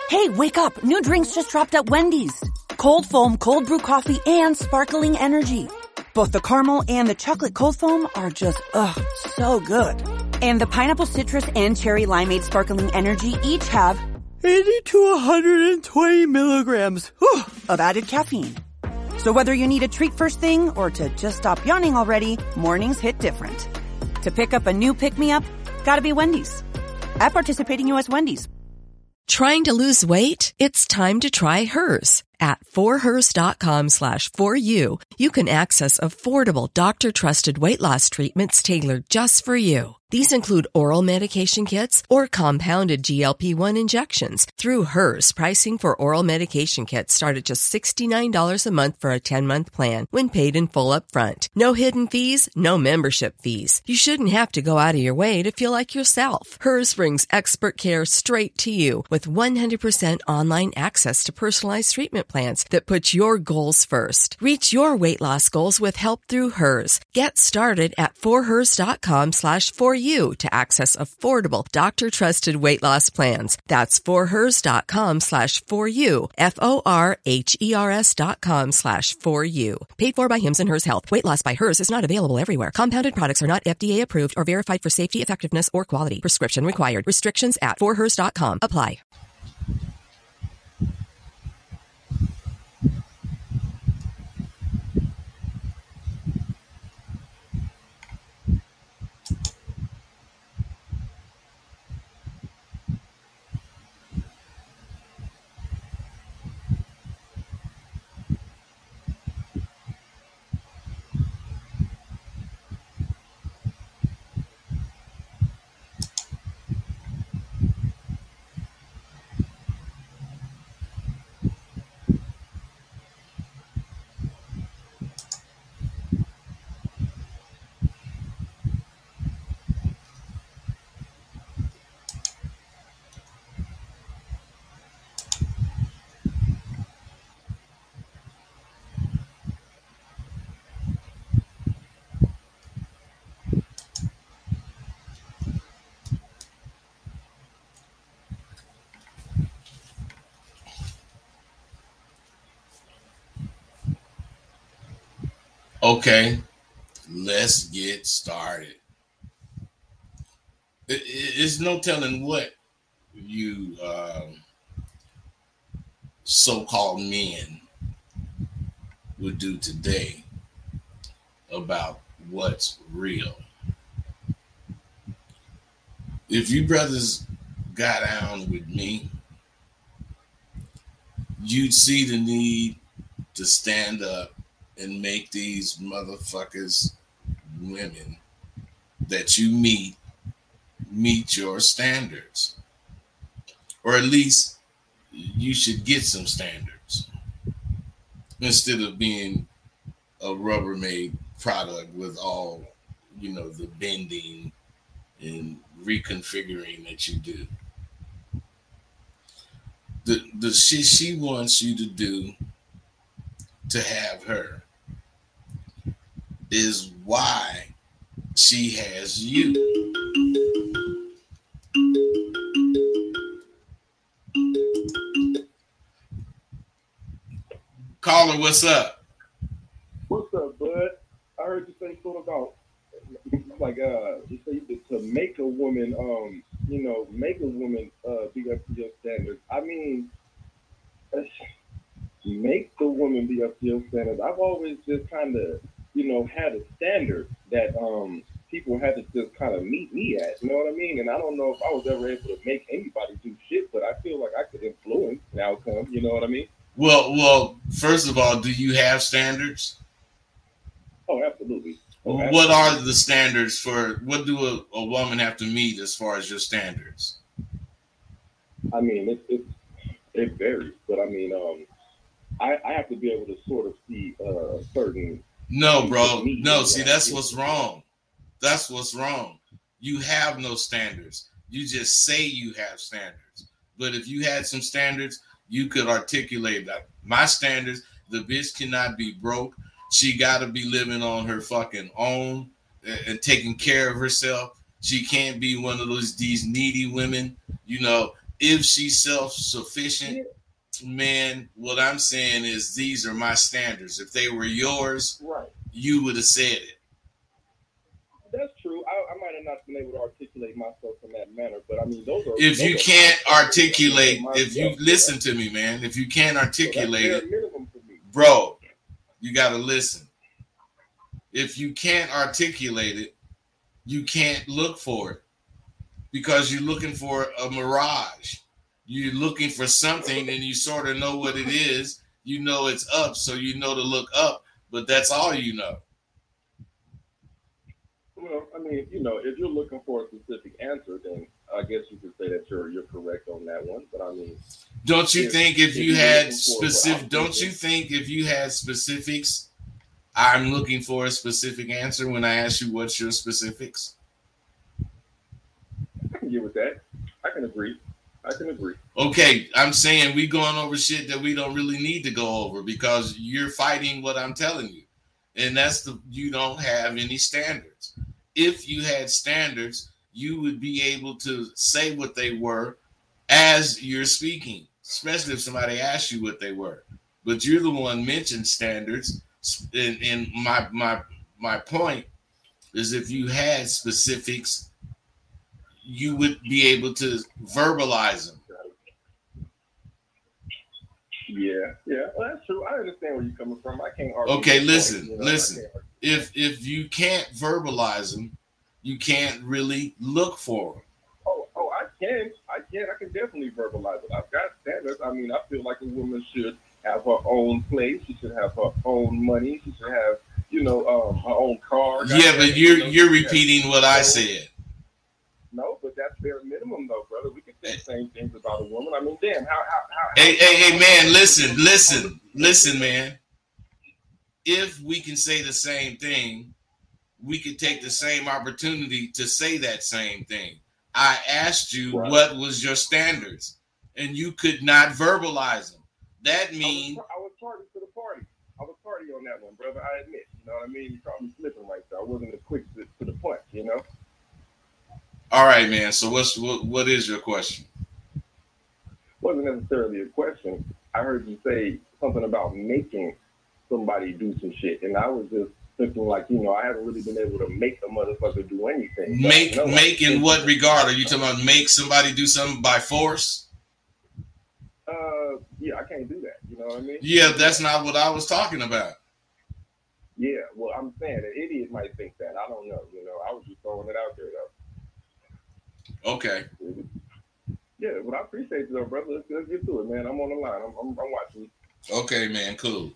Hey, wake up. New drinks just dropped at Wendy's. Cold foam, cold brew coffee, and sparkling energy. Both the caramel and the chocolate cold foam are just, so good. And the pineapple citrus and cherry limeade sparkling energy each have 80 to 120 milligrams of added caffeine. So whether you need a treat first thing or to just stop yawning already, mornings hit different. To pick up a new pick-me-up, gotta be Wendy's. At participating U.S. Wendy's. Trying to lose weight? It's time to try Hers. At forhers.com/4u, you can access affordable, doctor-trusted weight loss treatments tailored just for you. These include oral medication kits or compounded GLP-1 injections. Through Hers, pricing for oral medication kits start at just $69 a month for a 10-month plan when paid in full up front. No hidden fees, no membership fees. You shouldn't have to go out of your way to feel like yourself. Hers brings expert care straight to you with 100% online access to personalized treatment plans that put your goals first. Reach your weight loss goals with help through Hers. Get started at forhers.com/4u to access affordable, doctor-trusted weight loss plans. That's forhers.com/4u, forhers.com/4u. Paid for by Hims and Hers Health. Weight loss by Hers is not available everywhere. Compounded products are not FDA approved or verified for safety, effectiveness, or quality. Prescription required. Restrictions at forhers.com apply. Okay, let's get started. It's no telling what you so-called men would do today about what's real. If you brothers got down with me, you'd see the need to stand up and make these motherfuckers, women that you meet your standards. Or at least you should get some standards instead of being a Rubbermaid product with all, the bending and reconfiguring that you do. The shit she wants you to do to have her is why she has you. Caller, what's up? What's up, bud? I heard you say something about you say to make a woman, be up to your standards. I mean, make the woman be up to your standards. I've always just kind of, had a standard that people had to just kind of meet me at. You know what I mean? And I don't know if I was ever able to make anybody do shit, but I feel like I could influence an outcome. You know what I mean? Well, first of all, do you have standards? Oh, absolutely. What are the standards for, what do a woman have to meet as far as your standards? I mean, it varies, but I mean, I have to be able to sort of see certain. No, bro. No, see, that's what's wrong. That's what's wrong. You have no standards. You just say you have standards. But if you had some standards, you could articulate that. My standards, the bitch cannot be broke. She got to be living on her fucking own and taking care of herself. She can't be one of these needy women. if she's self-sufficient, man, what I'm saying is these are my standards. If they were yours, Right. you would have said it. That's true. I might have not been able to articulate myself in that manner, but I mean, if you can't articulate, if you listen to me, man, if you can't articulate it, bro, you got to listen. If you can't articulate it, you can't look for it because you're looking for a mirage. You're looking for something and you sort of know what it is. You know it's up, so you know to look up, but that's all you know. Well, I mean, if you're looking for a specific answer, then I guess you could say that you're correct on that one. But I mean, don't you think if you had specific? Don't you think if you had specifics? I'm looking for a specific answer when I ask you what's your specifics. I can get with that. I can agree. Okay, I'm saying we going over shit that we don't really need to go over because you're fighting what I'm telling you. And that's you don't have any standards. If you had standards, you would be able to say what they were as you're speaking, especially if somebody asked you what they were. But you're the one mentioned standards. And my point is if you had specifics, you would be able to verbalize them. Yeah. Well, that's true. I understand where you're coming from. I can't argue. Okay, listen. If you can't verbalize them, you can't really look for them. Oh, I can. I can definitely verbalize it. I've got standards. I mean, I feel like a woman should have her own place. She should have her own money. She should have, her own car. Yeah, but you're repeating what I said. No, but that's bare minimum, though, brother. We can say the same things about a woman. I mean, damn, how Hey, man, listen, man. If we can say the same thing, we could take the same opportunity to say that same thing. I asked you what was your standards, and you could not verbalize them. That means I was tardy to the party. I was tardy on that one, brother. I admit. You know what I mean? You caught me slipping right there. I wasn't as quick to the punch, All right, man. So what is your question? Wasn't necessarily a question. I heard you say something about making somebody do some shit, and I was just thinking like, I haven't really been able to make a motherfucker do anything. Make in what regard? Are you talking about make somebody do something by force? Yeah, I can't do that. You know what I mean? Yeah, that's not what I was talking about. Yeah, well, I'm saying an idiot might think that. I don't know. I was just throwing it out there, though. Okay. Yeah, well, I appreciate you, though, brother. Let's get to it, man. I'm on the line. I'm watching. Okay, man. Cool.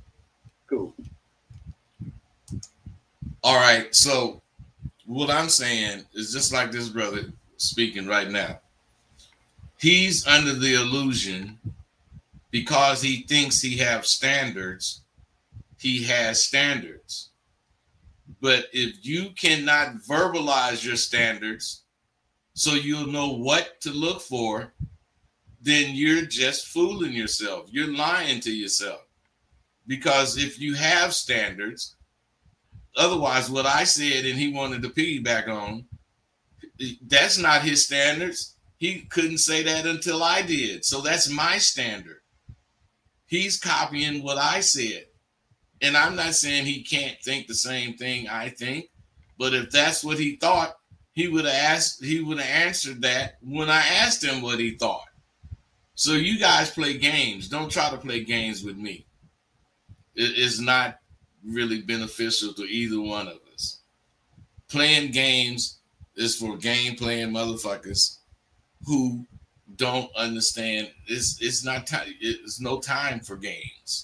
All right. So what I'm saying is just like this brother speaking right now. He's under the illusion because he thinks he has standards. He has standards. But if you cannot verbalize your standards so you'll know what to look for, then you're just fooling yourself. You're lying to yourself. Because if you have standards, otherwise what I said and he wanted to piggyback on, that's not his standards. He couldn't say that until I did. So that's my standard. He's copying what I said. And I'm not saying he can't think the same thing I think, but if that's what he thought, he would have answered that when I asked him what he thought. So you guys play games. Don't try to play games with me. It is not really beneficial to either one of us. Playing games is for game playing motherfuckers who don't understand. It's not time. It's no time for games.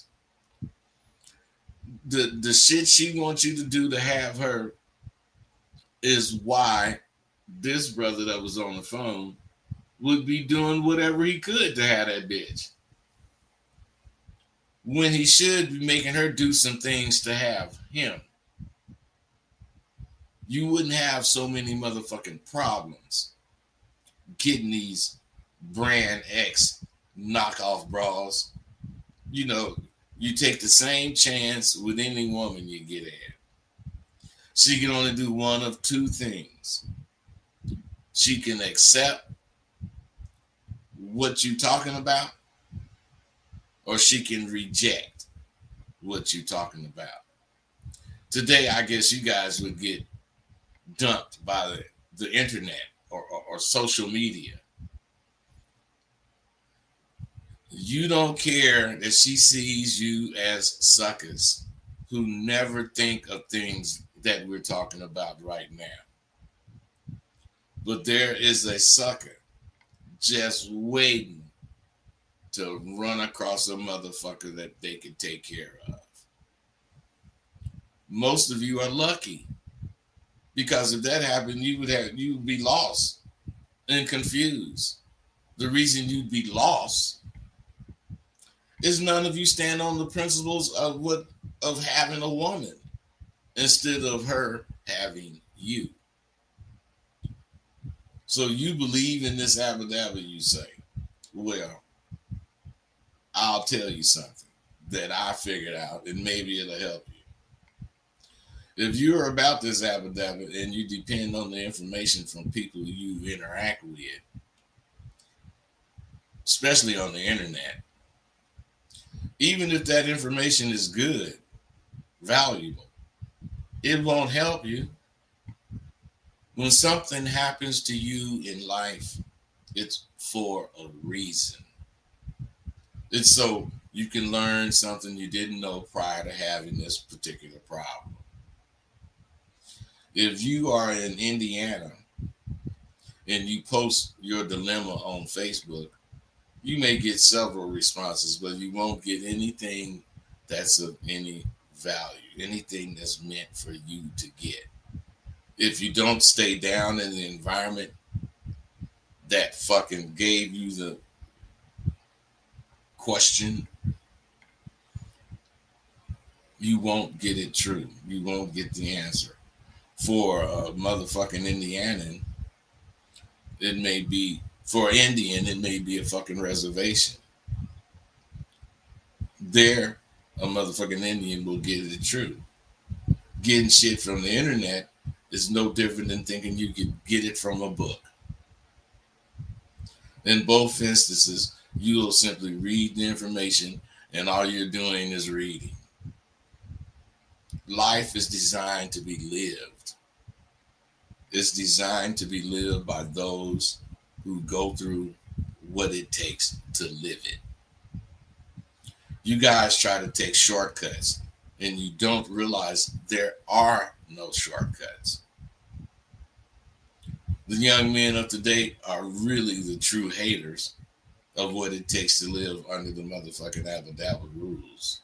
The shit she wants you to do to have her is why this brother that was on the phone would be doing whatever he could to have that bitch. When he should be making her do some things to have him. You wouldn't have so many motherfucking problems getting these brand X knockoff bras. You take the same chance with any woman you get at. She can only do one of two things. She can accept what you talking about, or she can reject what you talking about. Today, I guess you guys would get dumped by the internet or social media. You don't care that she sees you as suckers who never think of things that we're talking about right now. But there is a sucker just waiting to run across a motherfucker that they can take care of. Most of you are lucky, because if that happened, you would be lost and confused. The reason you'd be lost is none of you stand on the principles of having a woman instead of her having you. So you believe in this abba-dabba, you say. Well, I'll tell you something that I figured out, and maybe it'll help you. If you're about this abba-dabba and you depend on the information from people you interact with, especially on the internet, even if that information is good, valuable, it won't help you. When something happens to you in life, it's for a reason. It's so you can learn something you didn't know prior to having this particular problem. If you are in Indiana and you post your dilemma on Facebook, you may get several responses, but you won't get anything that's of any value, anything that's meant for you to get. If you don't stay down in the environment that fucking gave you the question, you won't get it true. You won't get the answer. For a motherfucking Indianan, it may be, for an Indian, it may be a fucking reservation. There, a motherfucking Indian will get it true. Getting shit from the internet is no different than thinking you could get it from a book. In both instances, you will simply read the information, and all you're doing is reading. Life is designed to be lived. It's designed to be lived by those who go through what it takes to live it. You guys try to take shortcuts, and you don't realize there are no shortcuts. The young men of today are really the true haters of what it takes to live under the motherfucking abba-dabba rules.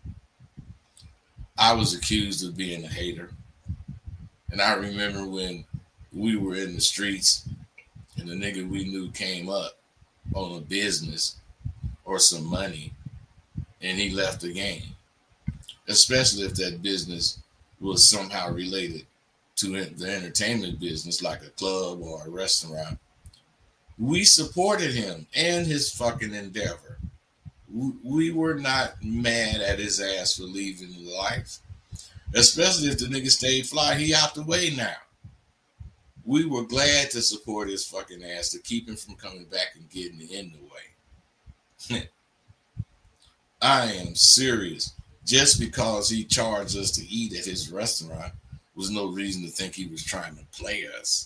I was accused of being a hater. And I remember when we were in the streets and the nigga we knew came up on a business or some money and he left the game, especially if that business was somehow related to the entertainment business, like a club or a restaurant. We supported him and his fucking endeavor. We were not mad at his ass for leaving life, especially if the nigga stayed fly. He out the way now. We were glad to support his fucking ass to keep him from coming back and getting in the way. I am serious. Just because he charged us to eat at his restaurant was no reason to think he was trying to play us.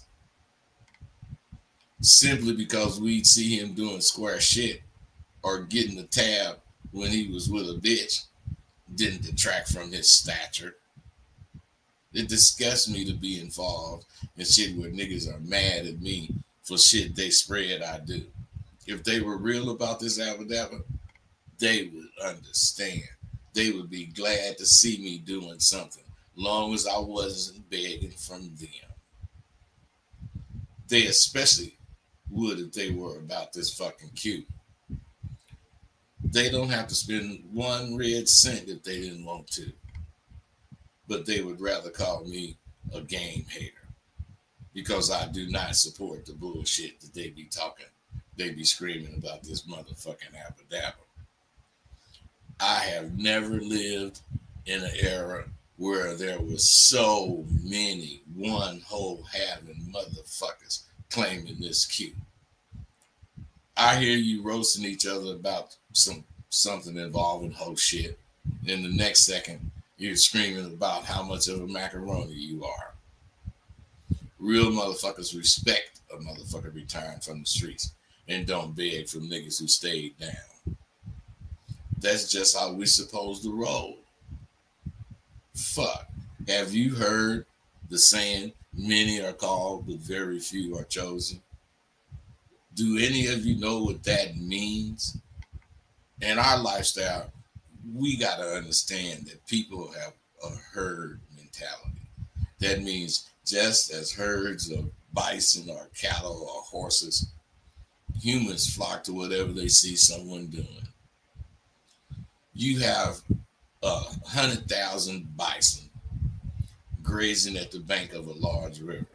Simply because we'd see him doing square shit or getting the tab when he was with a bitch didn't detract from his stature. It disgusts me to be involved in shit where niggas are mad at me for shit they spread I do. If they were real about this abba-dabba, they would understand. They would be glad to see me doing something, long as I wasn't begging from them. They especially would if they were about this fucking cute. They don't have to spend one red cent if they didn't want to. But they would rather call me a game hater because I do not support the bullshit that they be talking. They be screaming about this motherfucking abba-dabba. I have never lived in an era where there was so many one whole having motherfuckers claiming this cute. I hear you roasting each other about something involving whole shit. And the next second, you're screaming about how much of a macaroni you are. Real motherfuckers respect a motherfucker retiring from the streets and don't beg from niggas who stayed down. That's just how we're supposed to roll. Fuck. Have you heard the saying, many are called, but very few are chosen? Do any of you know what that means? In our lifestyle, we got to understand that people have a herd mentality. That means just as herds of bison or cattle or horses, humans flock to whatever they see someone doing. You have 100,000 bison grazing at the bank of a large river.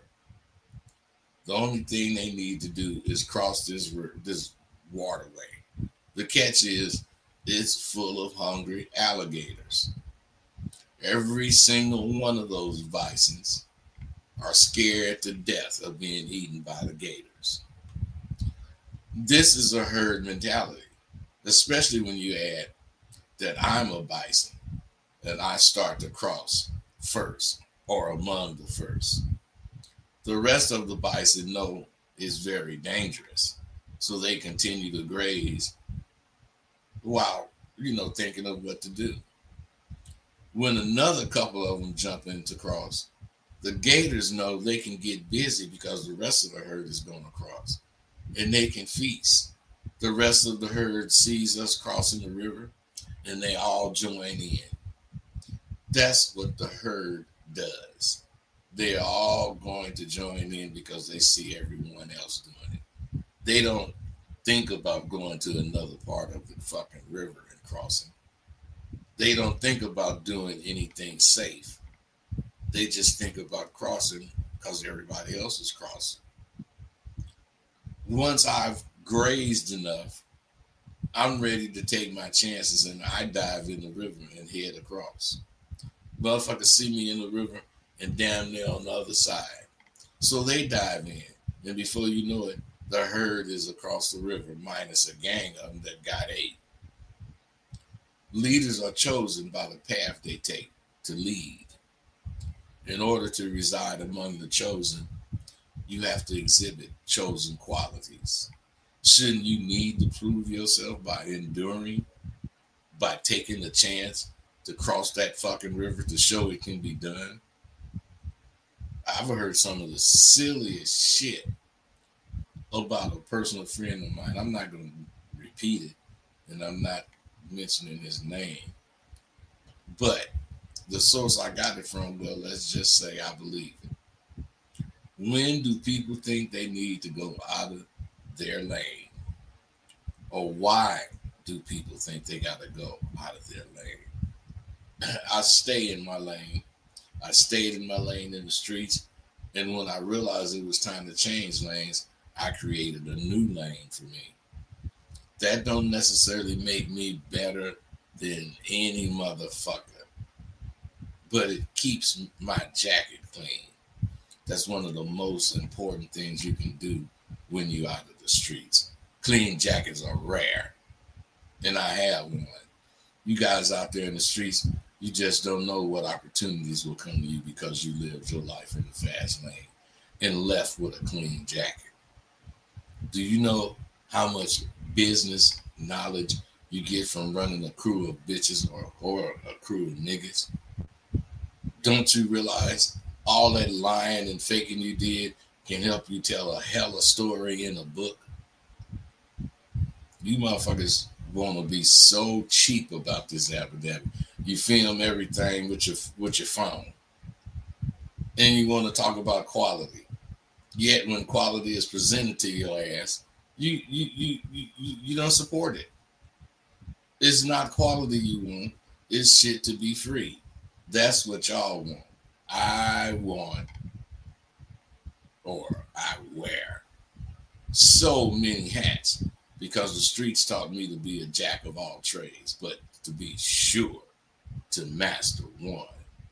The only thing they need to do is cross this waterway. The catch is it's full of hungry alligators. Every single one of those bisons are scared to death of being eaten by the gators. This is a herd mentality, especially when you add that I'm a bison and I start to cross first or among the first. The rest of the bison know it's very dangerous, so they continue to graze while, thinking of what to do. When another couple of them jump in to cross, the gators know they can get busy because the rest of the herd is going to cross, and they can feast. The rest of the herd sees us crossing the river, and they all join in. That's what the herd does. They're all going to join in because they see everyone else doing it. They don't think about going to another part of the fucking river and crossing. They don't think about doing anything safe. They just think about crossing because everybody else is crossing. Once I've grazed enough, I'm ready to take my chances and I dive in the river and head across. Motherfuckers see me in the river and damn near on the other side. So they dive in. And before you know it, the herd is across the river minus a gang of them that got ate. Leaders are chosen by the path they take to lead. In order to reside among the chosen, you have to exhibit chosen qualities. Shouldn't you need to prove yourself by enduring, by taking the chance to cross that fucking river to show it can be done? I've heard some of the silliest shit about a personal friend of mine. I'm not going to repeat it, and I'm not mentioning his name. But the source I got it from, well, let's just say I believe it. When do people think they need to go out of their lane? Or why do people think they got to go out of their lane? I stay in my lane. I stayed in my lane in the streets. And when I realized it was time to change lanes, I created a new lane for me. That don't necessarily make me better than any motherfucker, but it keeps my jacket clean. That's one of the most important things you can do when you're out of the streets. Clean jackets are rare, and I have one. You guys out there in the streets, you just don't know what opportunities will come to you because you lived your life in the fast lane and left with a clean jacket. Do you know how much business knowledge you get from running a crew of bitches or a crew of niggas? Don't you realize all that lying and faking you did can help you tell a hella story in a book? You motherfuckers want to be so cheap about this epidemic. You film everything with your phone, and you want to talk about quality. Yet when quality is presented to your ass, you don't support it. It's not quality you want. It's shit to be free. That's what y'all want. I want, or I wear, so many hats because the streets taught me to be a jack of all trades, but to be sure to master one.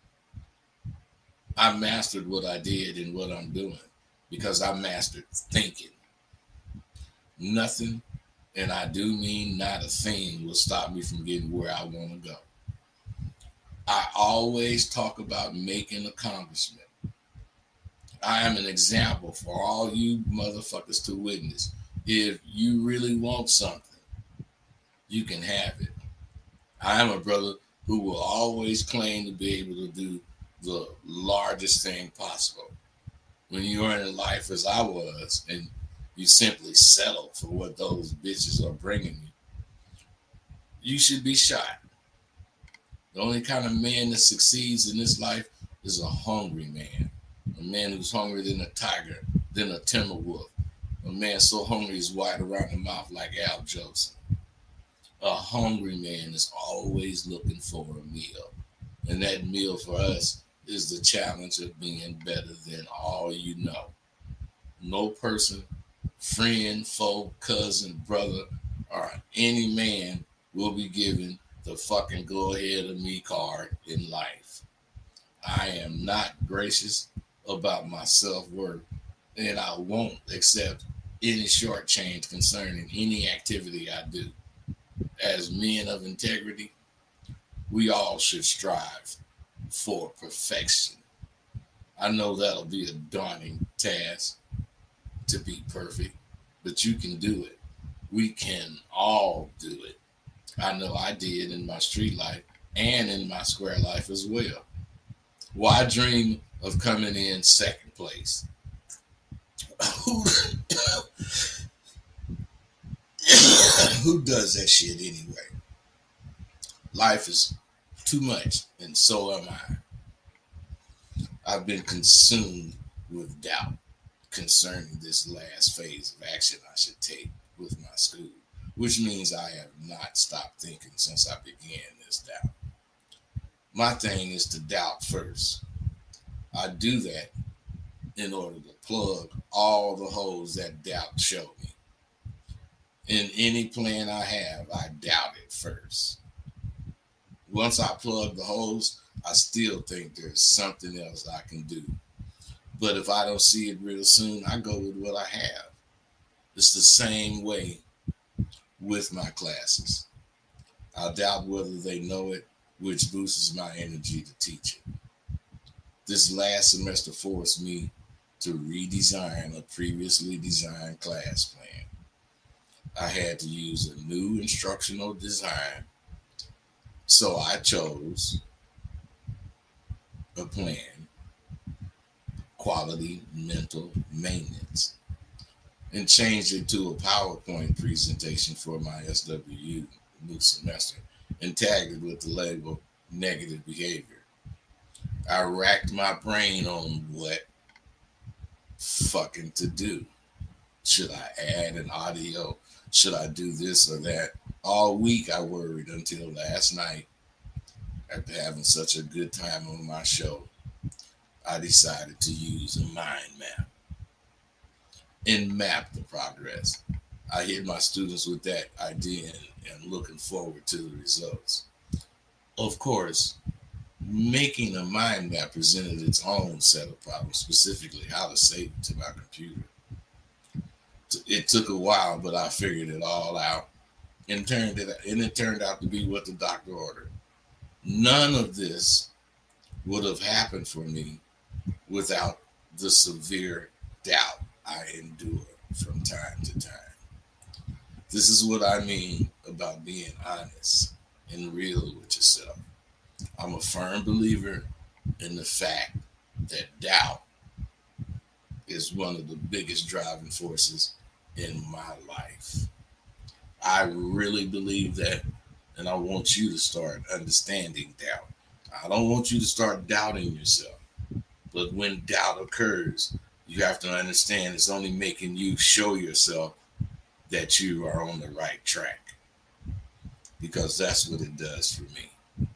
I mastered what I did and what I'm doing because I mastered thinking. Nothing and I do mean not a thing, will stop me from getting where I want to go. I always talk about making accomplishment. I am an example for all you motherfuckers to witness. If you really want something, you can have it. I am a brother who will always claim to be able to do the largest thing possible. When you're in life as I was, and you simply settle for what those bitches are bringing you, you should be shot. The only kind of man that succeeds in this life is a hungry man. A man who's hungrier than a tiger, than a timber wolf. A man so hungry he's wide around the mouth like Al Jolson. A hungry man is always looking for a meal. And that meal for us is the challenge of being better than all you know. No person, friend, foe, cousin, brother, or any man will be given the fucking go ahead of me card in life. I am not gracious about my self-worth, and I won't accept any shortchange concerning any activity I do. As men of integrity, we all should strive for perfection. I know that'll be a daunting task to be perfect, but you can do it. We can all do it. I know I did in my street life and in my square life as well. Well, I dream of coming in second place. Who does that shit anyway? Life is too much, and so am I. I've been consumed with doubt concerning this last phase of action I should take with my school, which means I have not stopped thinking since I began this doubt. My thing is to doubt first. I do that in order to plug all the holes that doubt showed me. In any plan I have, I doubt it first. Once I plug the holes, I still think there's something else I can do. But if I don't see it real soon, I go with what I have. It's the same way with my classes. I doubt whether they know it, which boosts my energy to teach it. This last semester forced me to redesign a previously designed class plan. I had to use a new instructional design, so I chose a plan, quality mental maintenance, and changed it to a PowerPoint presentation for my SWU new semester and tagged it with the label negative behavior. I racked my brain on what fucking to do. Should I add an audio? Should I do this or that? All week I worried until last night, after having such a good time on my show, I decided to use a mind map and map the progress. I hit my students with that idea and looking forward to the results. Of course, making a mind map presented its own set of problems, specifically how to save it to my computer. It took a while, but I figured it all out and it turned out to be what the doctor ordered. None of this would have happened for me without the severe doubt I endure from time to time. This is what I mean about being honest and real with yourself. I'm a firm believer in the fact that doubt is one of the biggest driving forces in my life. I really believe that, and I want you to start understanding doubt. I don't want you to start doubting yourself, but when doubt occurs, you have to understand it's only making you show yourself that you are on the right track, because that's what it does for me.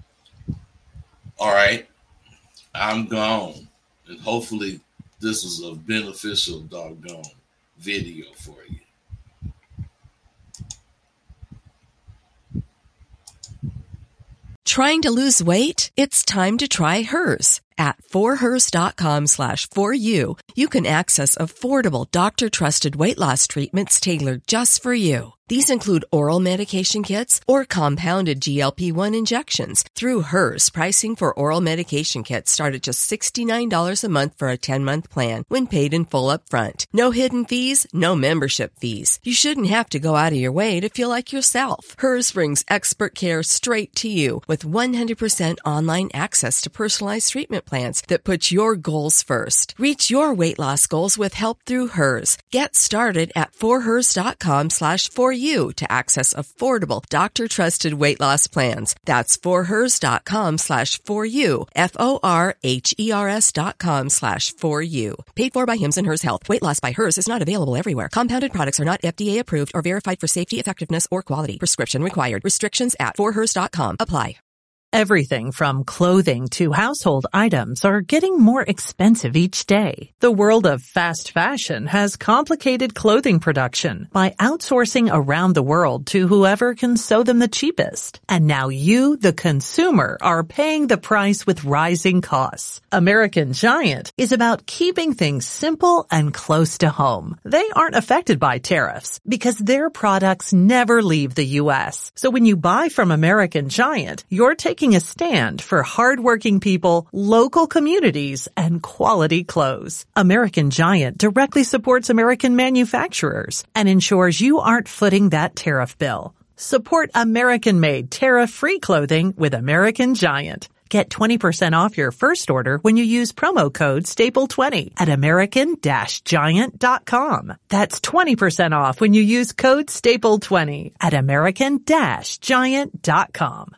All right, I'm gone, and hopefully this was a beneficial doggone video for you. Trying to lose weight? It's time to try Hers. At forhers.com/4u, you can access affordable doctor-trusted weight loss treatments tailored just for you. These include oral medication kits or compounded GLP-1 injections. Through Hers, pricing for oral medication kits start at just $69 a month for a 10-month plan when paid in full upfront. No hidden fees, no membership fees. You shouldn't have to go out of your way to feel like yourself. Hers brings expert care straight to you with 100% online access to personalized treatment plans that put your goals first. Reach your weight loss goals with help through Hers. Get started at forhers.com/4u to access affordable, doctor-trusted weight loss plans. That's forhers.com/4u, forhers.com/4u. Paid for by Hims and Hers Health. Weight loss by Hers is not available everywhere. Compounded products are not FDA approved or verified for safety, effectiveness, or quality. Prescription required. Restrictions at forhers.com apply. Everything from clothing to household items are getting more expensive each day. The world of fast fashion has complicated clothing production by outsourcing around the world to whoever can sew them the cheapest. And now you, the consumer, are paying the price with rising costs. American Giant is about keeping things simple and close to home. They aren't affected by tariffs because their products never leave the U.S. So when you buy from American Giant, you're taking a stand for hardworking people, local communities, and quality clothes. American Giant directly supports American manufacturers and ensures you aren't footing that tariff bill. Support American-made, tariff-free clothing with American Giant. Get 20% off your first order when you use promo code STAPLE20 at American-Giant.com. That's 20% off when you use code STAPLE20 at American-Giant.com.